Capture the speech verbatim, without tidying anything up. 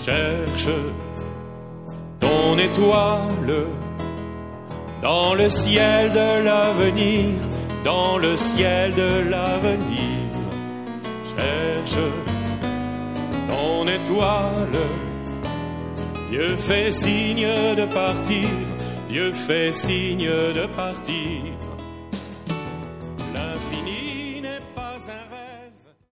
Cherche ton étoile dans le ciel de l'avenir, dans le ciel de l'avenir. Cherche ton étoile. Dieu fait signe de partir, Dieu fait signe de partir.